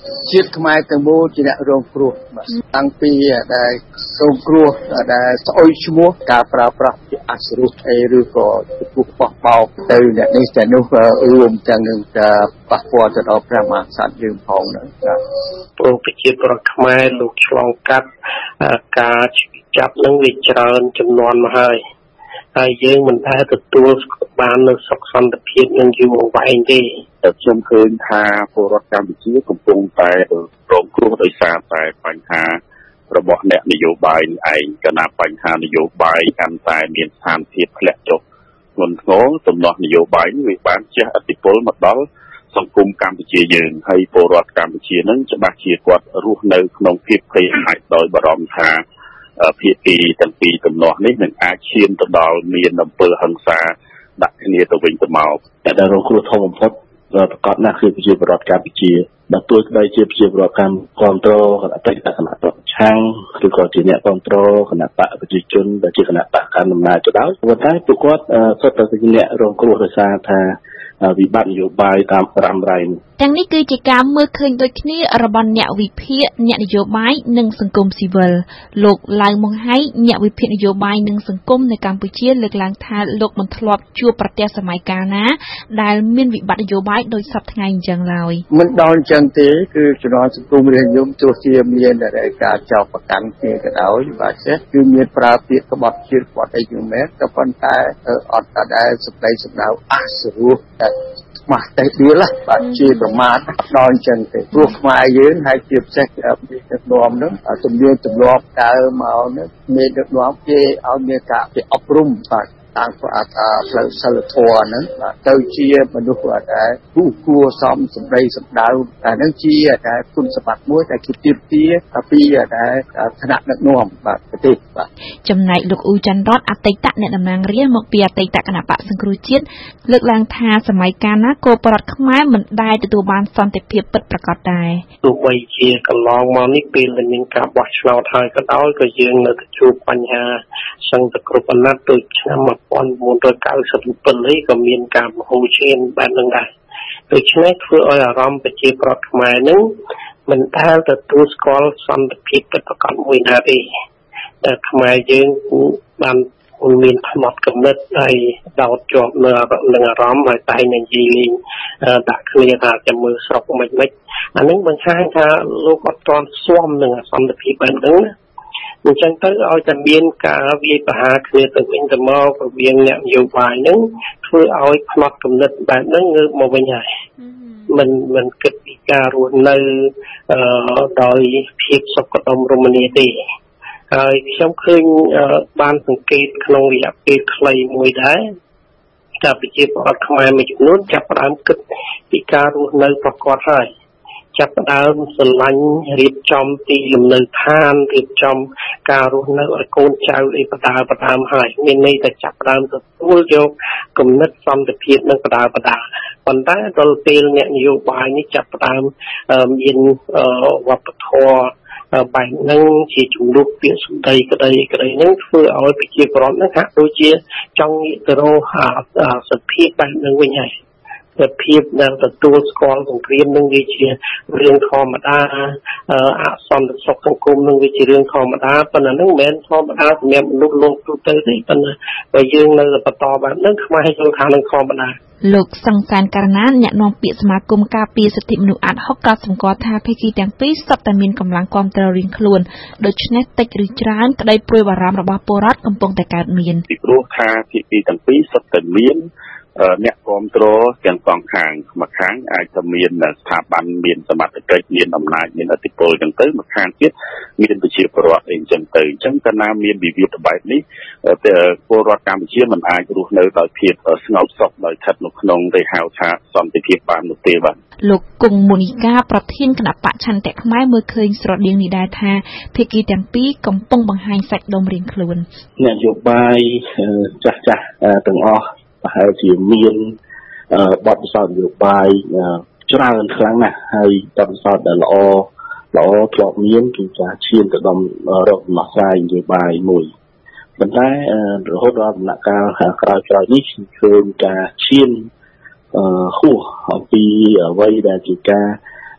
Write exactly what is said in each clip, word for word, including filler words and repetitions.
ជាតិខ្មែរទាំងមូលជាអ្នករងគ្រោះបាទតាំងពីដែលរងគ្រោះដែលស្អុយឈ្មោះការប្រើប្រាស់ជាអសរុអីឬក៏ចំពោះបោះបោកទៅអ្នកនេះតែនោះរួមទាំងនឹងប៉ះពាល់ទៅដល់ព្រះមហាក្សត្រយើងផងហ្នឹងបាទពលប្រជាពលរដ្ឋខ្មែរលោកឆ្លងកាត់ការចាប់នឹងវាច្រើនចំនួនមកហើយហើយយើងមិនដែលទទួលបាននូវសុខសន្តិភាពនឹងយូរអង្វែងទេតែខ្ញុំឃើញថាពលរដ្ឋកម្ពុជាកំពុងតែរងគ្រោះដោយសារតែបញ្ហារបស់អ្នកនយោបាយឯងកណាបញ្ហានយោបាយកាន់តែមានស្ថានភាពធ្លាក់ចុះធ្ងន់ធ្ងរទំនាស់នយោបាយនេះវាបានជះឥទ្ធិពលមកដល់សង្គមកម្ពុជាយើងហើយពលរដ្ឋកម្ពុជានឹងច្បាស់ជាគាត់រស់នៅក្នុងភាពភ័យខ្លាចដោយបារម្ភថាភាគីទាំងពីរទំនាស់នេះនឹងអាចឈានទៅដល់មានអំពើហិង្សាដាក់គ្នាទៅវិញទៅមកតែដែលរងគ្រោះធំបំផុតប្រកបណាស់គឺប្រជាពលរដ្ឋកម្ពុជាបើទោះបីជាប្រជាពលរដ្ឋកម្ពុជាគ្រប់គ្រងគណៈបកគណៈបកឆាំងឬក៏ជាអ្នកគ្រប់គ្រងគណៈបកប្រជាជនដែលជាគណៈបកកណ្ដាលអំណាចទៅដោយប៉ុន្តែពួកគាត់សុទ្ធតែជាអ្នករងគ្រោះដោយសារថាវិបត្តិនយោបាយតាមប្រាំរៃទាំងនេះគឺជាការមើលឃើញដូចគ្នារបស់អ្នកវិភាគអ្នកនយោបាយនិងសង្គមស៊ីវិលលោកឡៅម៉ុងហៃអ្នកវិភាគនយោបាយនិងសង្គមនៅកម្ពុជាលើកឡើងថាលោកមិនធ្លាប់ជួបប្រទះសម័យកាលណាដែលមានវិបត្តិនយោបាយដូចសពថ្ងៃអញ្ចឹងឡើយមិនដល់អញ្ចឹងទេគឺជំនាន់សង្គមរាជនិយមទោះជាមានការចោទប្រកាន់គ្នាក៏ដោយបាទចេះគឺមានប្រើពាក្យក្បត់ជាតិក្បត់អីយ៉ាងម៉េចក៏ប៉ុន្តែអត់ដែលសម្ដីសម្ដៅអសរោះតែស្មាស់តែដៀលបាទជាប្រមាថដល់អញ្ចឹងទេព្រោះខ្មែរយើងហើយជាពិសេសពីដឹកនាំនោះទំនៀមទម្លាប់ដើមមកនោះមានដឹកនាំគេឲ្យមានការគេអប់រំបាទតាមផ្លូវសិលធម៌ហ្នឹងទៅជាមនុស្សដែលគួរគួរសមសម្ដីសម្ដៅតែហ្នឹងជាតែគុណសម្បត្តិមួយដែលគេទាមទារពីតែឋានៈដឹកនាំបាទប្រទេសបាទចំណែកលោកអ៊ូច័ន្ទរតអតីតអ្នកតំណាងរាស្ត្រមកពីអតីតគណៈបកសង្គ្រោះជាតិលើកឡើងថាសម័យកាលណាគោបរដ្ឋខ្មែរមិនដែលទទួលបានសន្តិភាពពិតប្រាកដដែរទោះបីជាកន្លងមកនេះពេលដែលមានការបោះឆ្នោតហើយក៏ដោយក៏យើងនៅតែជួបបញ្ហាសង្កត់គ្រប់អាណត្តិដូចឆ្នាំmột nghìn bốn trăm chín mươi bảyនេះក៏មានការមហូរឈានបែបហ្នឹងដែរដូច្នេះធ្វើឲ្យអារម្មណ៍ប្រជាប្រដ្ឋខ្មែរនឹងមិនដែលទទួលស្គាល់សន្តិភាពពិតប្រាកដមួយណាទេតែខ្មែរយើងបានមានផ្នត់កំណត់ហើយដោតជាប់នៅនឹងអារម្មណ៍ហើយតែនិយាយដាក់គ្នាថាចាំមើលស្រុកមិនមិនអានេះបង្ហាញថាលោកអត់ទាន់ស្មនឹងសន្តិភាពបែបហ្នឹងណាអញ្ចឹងទៅឲ្យតែមានការវាយប្រហារគ្នាទៅវិញទៅមករវាងអ្នកនយោបាយហ្នឹងធ្វើឲ្យផ្នត់គំនិតបែបហ្នឹងងើបមកវិញហើយមិនមិនគិតពីការរស់នៅដោយភាពសុខដុមរមនាទេហើយខ្ញុំឃើញបានសង្កេតក្នុងរយៈពេលខ្លីមួយដែរថាប្រជាពលរដ្ឋខ្មែរមួយចំនួនចាប់ផ្ដើមគិតពីការរស់នៅប្រកបហើយចាប់ផ្ដើមស្រឡាញ់រៀបចំទីលំនៅឋានរៀបចំការរស់នៅឲ្យកូនចៅអីបដាបដើមហើយមានន័យថាចាប់ផ្ដើមទទួលយកគំនិតសន្តិភាពនិងបដាបដាប៉ុន្តែដល់ពេលអ្នកនយោបាយនេះចាប់ផ្ដើមមានវប្បធម៌បែបហ្នឹងជាជំនួបពាក្យសម្ដីក្តីក្តីហ្នឹងធ្វើឲ្យប្រជាពលរដ្ឋហ្នឹងហាក់ដូចជាចង់ងាកទៅរកសភាពបែបហ្នឹងវិញហើយភាពដែលទទួលស្គាល់សង្គ្រាមនឹងវាជារឿងធម្មតាអសន្តិសុខសង្គមនឹងវាជារឿងធម្មតាប៉ុន្តែនឹងមិនមែនធម្មតាសម្រាប់មនុស្សលោកទូទៅទេប៉ុន្តែបើយើងនៅបន្តបែបហ្នឹងខ្មែរយល់ថានឹងធម្មតាលោកសង្សានករណាអ្នកនាំពាក្យសមាគមការពារសិទ្ធិមនុស្សអាត់ហុកក៏សម្គាល់ថាភាគីទាំងពីរសុទ្ធតែមានកម្លាំងគ្រប់គ្រងរៀងខ្លួនដូច្នេះតិចឬច្រើនក្តីព្រួយបារម្ភរបស់ពលរដ្ឋកំពុងតែកើតមានពីព្រោះថាភាគីទាំងពីរសុទ្ធតែមានអ្នកគ្រប់គ្រងទាំងសងខាងមួយខាងអាចจะមានស្ថាប័នមានសមត្ថកិច្ចមានអំណាចមានឥទ្ធិពលចឹងទៅមួយខាងទៀតមានប្រជាពលរដ្ឋអីចឹងទៅអញ្ចឹងកាលណាមានវិវាទបែបនេះពលរដ្ឋកម្ពុជាមិនអាចរស់នៅដោយភាពស្ងប់សុខដោយស្ថិតនៅក្នុងគេហៅថាសន្តិភាពបាននោះទេបាទលោកគង់មូនីកាប្រធានគណៈបច្ឆន្ទៈខ្មែរមើលឃើញស្រដៀងនេះដែរថាភាគីទាំងពីរកំពុងបង្ហាញសាច់ដុំរៀងខ្លួនអ្នកនយោបាយចាស់ចាស់ទាំងអស់ប្រហែលជាមានបទពិសោធន៍នយោបាយច្រើនខ្លាំងណាស់ហើយបទពិសោធន៍ដែលល្អល្អធ្លាប់មានគឺការឈានទៅដល់រកដំណោះស្រាយនយោបាយមួយប៉ុន្តែរហូតដល់ដំណាក់កាលក្រោយៗនេះឃើញការឈានហួសអំពីអ្វីដែលជាការ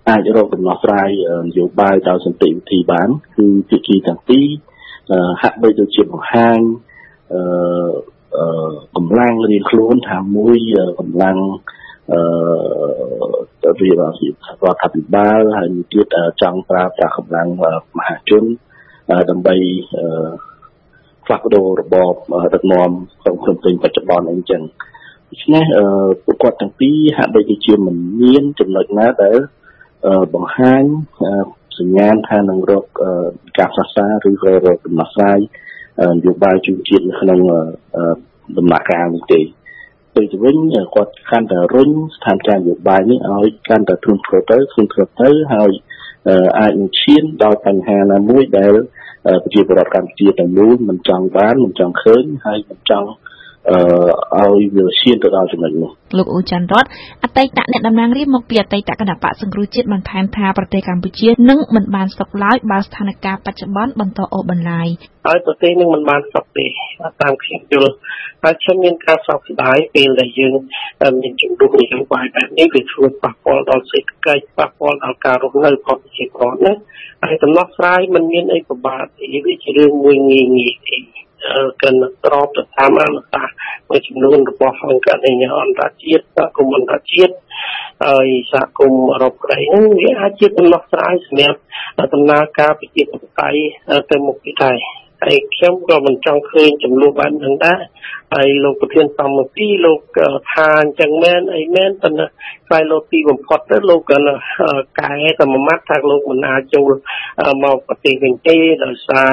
អាចរកដំណោះស្រាយនយោបាយដោយសន្តិវិធីបានគឺភាគីទាំងពីរហាក់បីដូចជាបង្ហាញអឺកម្លាំងរៀងខ្លួនថាមួយកម្លាំងអឺវារដ្ឋាភិបាលហើយមួយទៀតចង់ប្រើប្រាស់កម្លាំងមហាជនដើម្បីផ្លាស់ប្ដូររបបដឹកនាំក្នុងក្នុងពេញបច្ចុប្បន្នអីចឹងដូច្នេះពួកគាត់ទាំងពីរហាក់បីដូចជាមិនមានចំណុចណាដែលបង្ហាញសញ្ញាណថានឹងរកការផ្សះផ្សាឬក៏រកដំណោះស្រាយនយោបាយជូនជាតិនៅក្នុងដំណាក់កាលនេះទេទៅវិញគាត់កាន់តែរុញស្ថានភាពនយោបាយនេះឲ្យកាន់តែធ្ងន់ធ្ងរទៅធ្ងន់ធ្ងរទៅហើយអាចនឹងឈានដល់បញ្ហាណាមួយដែលប្រជាពលរដ្ឋកម្ពុជាទាំងមូលមិនចង់បានមិនចង់ឃើញហើយមិនចង់អឺឲ្យវាឈានទៅដល់ចំណុចនោះលោកអ៊ូច័ន្ទរតអតីតអ្នកតំណាងរាស្ត្រមកពីអតីតគណៈបកសង្គ្រោះជាតិបានថែមថាប្រទេសកម្ពុជានឹងមិនបានសុខឡើយបើស្ថានភាពបច្ចុប្បន្នបន្តអូសបន្លាយហើយប្រទេសនឹងមិនបានសុខទេតាមខ្ញុំយល់ហើយខ្ញុំមានការសោកស្ដាយពេលដែលយើងមានជំរុញនយោបាយបែបនេះវាធ្វើប៉ះពាល់ដល់សេដ្ឋកិច្ចប៉ះពាល់ដល់ការរស់នៅរបស់ប្រជាពលរដ្ឋណាហើយដំណោះស្រាយមិនមានអីពិបាកទេវាជារឿងមួយងាយងាយទេកិនស្របទៅតាមអនុសាសន៍មួយចំនួនរបស់អង្គការអន្តរជាតិសហគមន៍អន្តរជាតិហើយសហគមន៍អឺរ៉ុបក្រៃហ្នឹងវាអាចជាដំណោះស្រាយសម្រាប់ដំណើរការប្រជាធិបតេយ្យទៅមុខទៀតដែរហើយខ្ញុំក៏មិនចង់ឃើញចំនួនបែបហ្នឹងដែរហើយលោកប្រធានសមាគមលោកថាអញ្ចឹងមែនអីមែនប៉ុន្តែខ្សែលោទីបំផុតទៅលោកក៏កែតែមួយម៉ាត់ថាលោកមិនអាចចូលមកប្រទេសវិញទេដោយសារ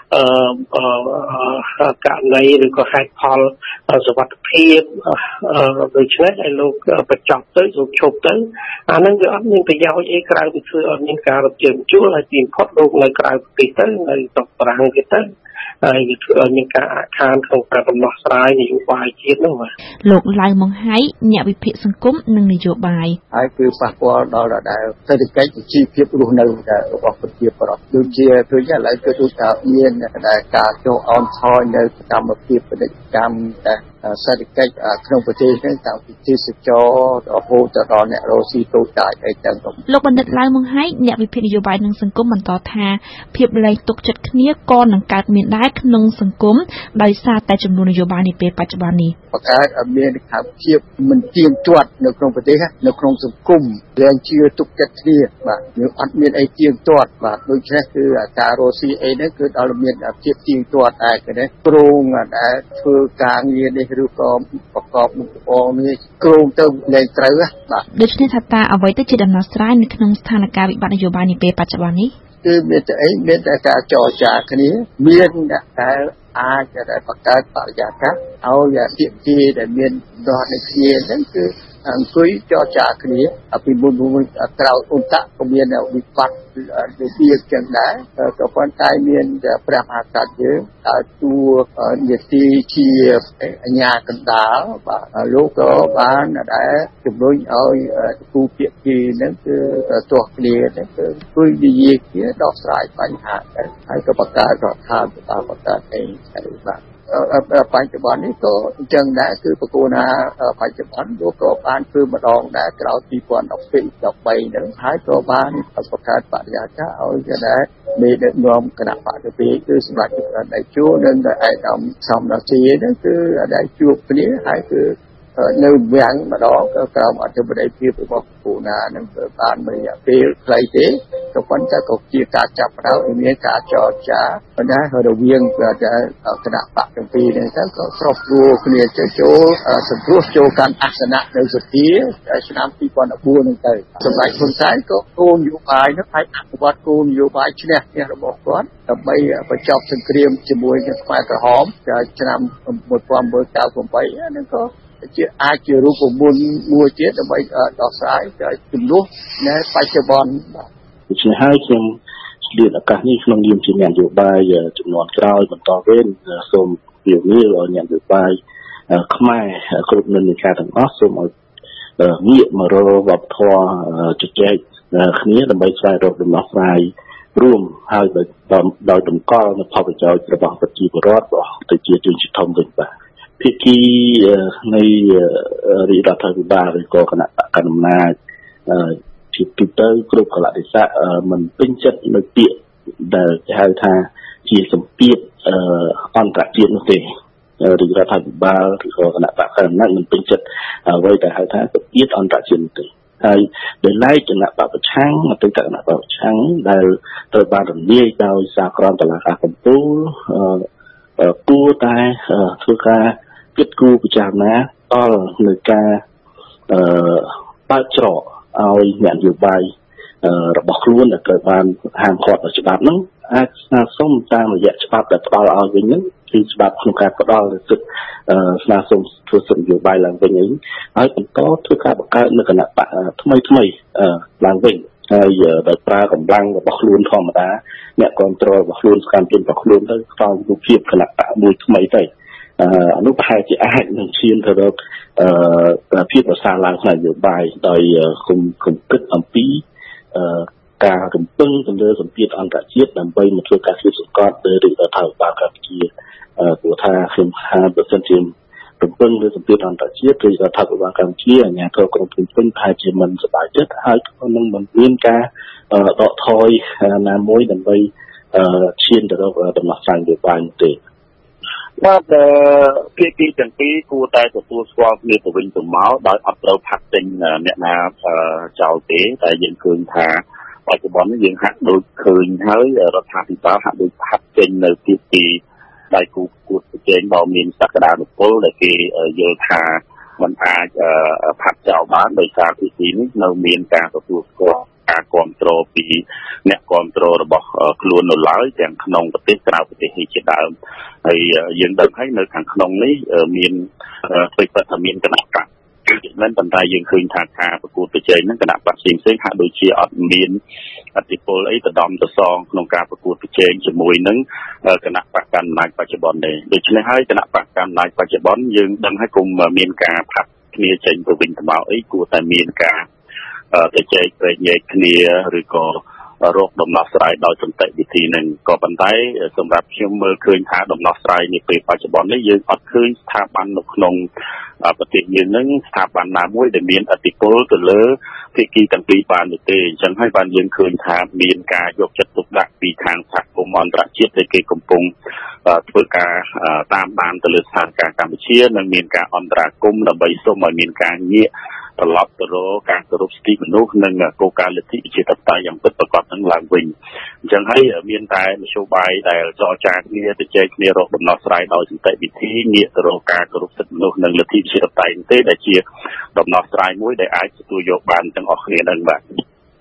អឺករណីឬក៏ហេតុផលសុវត្ថិភាពដូច្នេះឲ្យលោកបញ្ចប់ទៅលោកឈប់ទៅអាហ្នឹងវាអត់មានប្រយោជន៍អីក្រៅពីធ្វើឲ្យមានការរត់ជើងជួលហើយទីបំផុតលោកនៅក្រៅប្រទេសទៅនៅស្រុកបារាំងទៀតទៅហើយវាធ្វើឲ្យមានការអាខានក្នុងការដំណោះស្រាយនយោបាយជាតិនោះបាទលោកឡៅម៉ុងហៃអ្នកវិភាគសង្គមនិងនយោបាយហើយគឺប៉ះពាល់ដល់ដល់សេដ្ឋកិច្ចជីវភាពរស់នៅរបស់ប្រជាពលរដ្ឋដូចជាដូចឥឡូវគឺដូចថាមានដែលការចុះអោនថយនៅសកម្មភាពពាណិជ្ជកម្មតែសេដ្ឋកិច្ចក្នុងប្រទេសនេះតាំងពីទេសចររហូតដល់អ្នករស់ស៊ីតូចតាចអីចឹងលោកបណ្ឌិតឡៅម៉ុងហៃអ្នកវិភាគនយោបាយនិងសង្គមបន្តថាភាពលែងទុកចិត្តគ្នាក៏នឹងកើតមានដែរក្នុងសង្គមដោយសារតែចំនួននយោបាយនាពេលបច្ចុប្បន្ននេះបង្កើតឲ្យមានការភាពមិនទៀងទាត់នៅក្នុងប្រទេសនៅក្នុងសង្គមលែងជឿទុកចិត្តគ្នាបាទយើងអត់មានអីទៀងទាត់បាទដូច្នេះគឺការរស់ស៊ីអីនេះគឺដល់មានភាពទៀងទាត់ដែរគឺព្រមដែលធ្វើការងារនេះឬក៏ប្រកបមុខរបរនេះគ្រោងទៅលែងត្រូវបាទដូច្នេះថាតើអ្វីទៅជាដំណោះស្រាយនៅក្នុងស្ថានភាពវិបត្តិនយោបាយនាពេលបច្ចុប្បន្ននេះគឺមានតែអីមានតែការចរចាគ្នាមានអ្នកដែលអាចដែលបង្កើតបរិយាកាសឲ្យភាគីដែលមានដោះនៃគ្នាហ្នឹងគឺអង្គុយចរចាគ្នាពីមុនមុនក្រៅអ៊ុនតាក់ក៏មានវិបត្តិវិវាទចឹងដែរក៏ប៉ុន្តែមានព្រះមហាក្សត្រយើងឲ្យតួនាទីជាអាជ្ញាកណ្ដាលបាទលោកក៏បានដែលជំរុញឲ្យគូភាគីហ្នឹងគឺទាស់គ្នាហ្នឹងគឺគួយនិយាយគ្នាដោះស្រាយបញ្ហាដែរហើយក៏បង្កើតរដ្ឋាភិបាលបង្កើតអីបាទបច្ចុប្បន្ននេះក៏អញ្ចឹងដែរគឺប្រគល់ណាបច្ចុប្បន្នលោកក៏បានធ្វើម្ដងដែរក្រោយពីរពាន់ដប់ពីរ ដប់បីហ្នឹងហើយក៏បានបង្កើតបរិយាកាសឲ្យគេដែរមេដឹកនាំគណៈបកទៅពីគឺសម្រាប់ដៃជួនិងឯកឧត្តមសំរាជាហ្នឹងគឺដៃជួបគ្នាហើយគឺនៅវាំងម្ដងក៏ក្រោមអធិបតីភាពរបស់ពូណានឹងបានរយៈពេលខ្លីទេក៏ប៉ុន្តែក៏ជាការចាប់ផ្ដើមមានការចរចាប៉ុន្តែរវាងគណៈបកទាំងពីរនេះទៅក៏ស្របរួលគ្នាទៅចូលសង្គ្រោះចូលកាន់អាសនៈនៅសភាឆ្នាំពីរពាន់ដប់បួនហ្នឹងទៅសម្ដេចហ៊ុនសែនក៏គោលនយោបាយនោះឲ្យអនុវត្តគោលនយោបាយឈ្នះឈ្នះរបស់គាត់ដើម្បីបញ្ចប់សង្គ្រាមជាមួយនឹងខ្មែរក្រហមឆ្នាំmột nghìn chín trăm chín mươi támហ្នឹងក៏ជាអាចជារូបមន្តមួយទៀតដើម្បីដោះស្រាយចំនួននៅបច្ចុប្បន្នបាទដូច្នេះហើយខ្ញុំឆ្លៀតឱកាសនេះក្នុងនាមជាអ្នកនយោបាយចំនួនក្រោយបន្តវេនសូមពៀវនាលអ្នកនយោបាយខ្មែរគ្រប់និន្នាការទាំងអស់សូមឲ្យងាកមករកវប្បធម៌ជជែកគ្នាដើម្បីស្វែងរកដំណោះស្រាយរួមហើយដោយតម្កល់នូវផលប្រយោជន៍របស់ប្រជាពលរដ្ឋរបស់ប្រជាជនជាធំវិញបាទភាគីនៃរដ្ឋាភិបាលឬក៏គណៈបកកណ្ដាលអំណាចជាទូទៅគ្រប់កលៈទេសៈមិនពេញចិត្តនៅពាក្យដែលគេហៅថាជាសម្ពាធអន្តរជាតិនោះទេឬរដ្ឋាភិបាលឬក៏គណៈបកកណ្ដាលមិនពេញចិត្តអ្វីដែលហៅថាសម្ពាធអន្តរជាតិនោះទេហើយដោយឡែកគណៈបកប្រឆាំងអតីតគណៈបកប្រឆាំងដែលត្រូវបានរំលាយដោយសារក្រមតុលាការកំពូលគួរតែធ្វើការគិតគូរពិចារណាដល់នៅការបើកច្រកឲ្យអ្នកនយោបាយរបស់ខ្លួនដែលត្រូវបានហាមឃាត់ដោយច្បាប់ហ្នឹងអាចស្នើសុំតាមរយៈច្បាប់ដែលផ្ដល់ឲ្យវិញហ្នឹងគឺច្បាប់ក្នុងការផ្ដល់សិទ្ធិស្នើសុំធ្វើសិទ្ធិនយោបាយឡើងវិញហ្នឹងហើយបន្តធ្វើការបង្កើតនៅគណៈបកថ្មីថ្មីឡើងវិញហើយដោយប្រើកម្លាំងរបស់ខ្លួនធម្មតាអ្នកគ្រប់គ្រងរបស់ខ្លួនសកម្មជនរបស់ខ្លួនទៅខ្វល់រូបភាពគណៈបកមួយថ្មីទៅអនុប្រហែលជាអាចនឹងឈានទៅរកភាពប្រសើរឡើងផ្នែកនយោបាយដោយគុំគុំគិតអំពីការរំពឹងទៅលើសម្ពាធអន្តរជាតិដើម្បីមកធ្វើការស្វែងសង្កត់ទៅរដ្ឋាភិបាលកម្ពុជាព្រោះថាខ្ញុំថាបើសិនជារំពឹងលើសម្ពាធអន្តរជាតិឬរដ្ឋាភិបាលកម្ពុជាអាជ្ញាធរក្រុងភ្នំពេញថាជាមិនសប្បាយចិត្តហើយក៏នឹងមិនមានការដកថយណាមួយដើម្បីឈានទៅរកដំណោះស្រាយនយោបាយទេបាទភាគីទាំងពីរគួរតែទទួលស្គាល់គ្នាទៅវិញទៅមកដោយអត់ត្រូវផាត់ចេញអ្នកណាចោលទេតែយើងឃើញថាបច្ចុប្បន្ននេះយើងហាក់ដូចឃើញហើយរដ្ឋាភិបាលហាក់ដូចផាត់ចេញនៅភាគីដៃគូគួតប្រជែងដ៏មានសក្តានុពលដែលគេយល់ថាមិនអាចផាត់ចោលបានដោយសារភាគីនេះនៅមានការទទួលស្គាល់ការគ្រប់គ្រងពីអ្នកគ្រប់គ្រងរបស់ខ្លួននៅឡើយទាំងក្នុងប្រទេសក្រៅប្រទេសនេះជាដើមហើយយើងដឹងហើយនៅខាងក្នុងនេះមានស្វ័យប្រតិមានគណៈបកគឺមិនប៉ុន្តែយើងឃើញថាការប្រកួតប្រជែងហ្នឹងគណៈបកផ្សេងផ្សេងហាក់ដូចជាអត់មានអធិបុលអីទៅដំទៅសងក្នុងការប្រកួតប្រជែងជាមួយនឹងគណៈបកកណ្ដាលអំណាចបច្ចុប្បន្នទេដូច្នេះហើយគណៈបកកណ្ដាលអំណាចបច្ចុប្បន្នយើងដឹងហើយគុំមានការផាត់គ្នាចេញទៅវិញទៅមកអីគួរតែមានការទៅចែកប្រែកគ្នាឬក៏រកដំណោះស្រាយដោយសន្តិវិធីនឹងក៏ប៉ុន្តែសម្រាប់ខ្ញុំមើលឃើញថាដំណោះស្រាយនាពេលបច្ចុប្បន្ននេះយើងអត់ឃើញស្ថាប័ននៅក្នុងប្រទេសយើងនឹងស្ថាប័នណាមួយដែលមានឥទ្ធិពលទៅលើភាគីទាំងពីរបានទេអញ្ចឹងហើយបានយើងឃើញថាមានការយកចិត្តទុកដាក់ពីខាងសហគមន៍អន្តរជាតិដែលគេកំពុងធ្វើការតាមដានទៅលើស្ថានភាពកម្ពុជានិងមានការអន្តរាគមន៍ដើម្បីសូមឲ្យមានការងាកត្រឡប់ទៅរកការគោរពសិទ្ធិមនុស្សនិងគោលការណ៍លទ្ធិប្រជាធិបតេយ្យយ៉ាងពិតប្រាកដនឹងឡើងវិញអញ្ចឹងហើយមានតែនយោបាយដែលចរចាគ្នាទៅជែកគ្នារកដំណោះស្រាយដោយសន្តិវិធីងាកទៅរកការគោរពសិទ្ធិមនុស្សនិងលទ្ធិប្រជាធិបតេយ្យទេដែលជាដំណោះស្រាយមួយដែលអាចទទួលយកបានទាំងអស់គ្នានឹងបាទ